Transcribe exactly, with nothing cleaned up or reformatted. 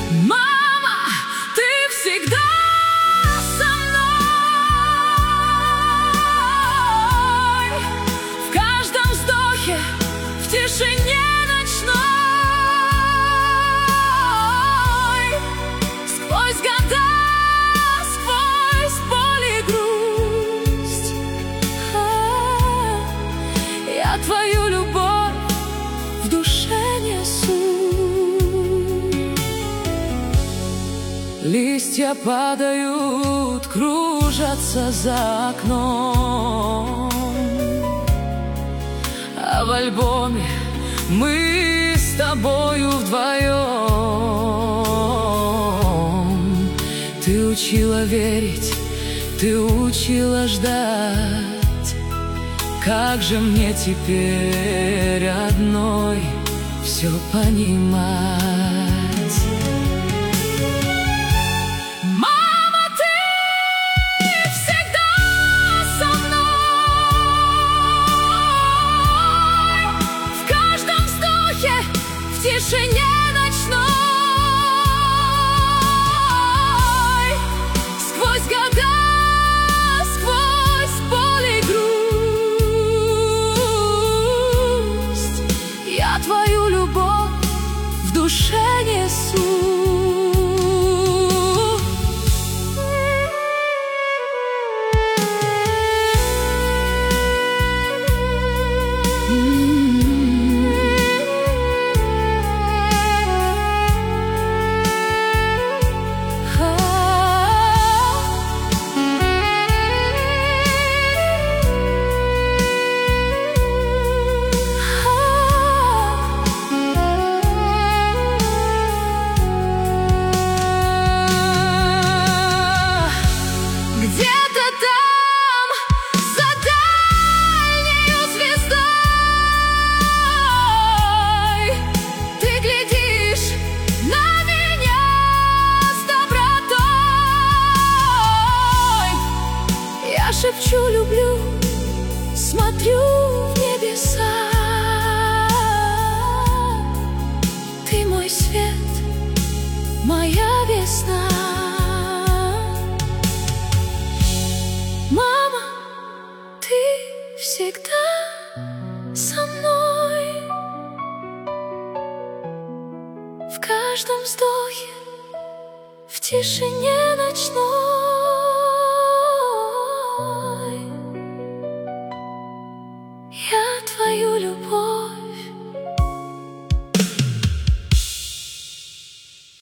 Мама, ты всегда со мной, в каждом вздохе, в тишине ночной, сквозь года, сквозь боль и грусть. А, я твою любовь в душе несу. Листья падают, кружатся за окном, а в альбоме мы с тобою вдвоем. Ты учила верить, ты учила ждать. Как же мне теперь одной все понимать? В тишине ночной, сквозь года, сквозь боль и грусть, я твою любовь в душе несу. Шепчу, люблю, смотрю в небеса. Ты мой свет, моя весна. Мама, ты всегда со мной, в каждом вздохе, в тишине ночной.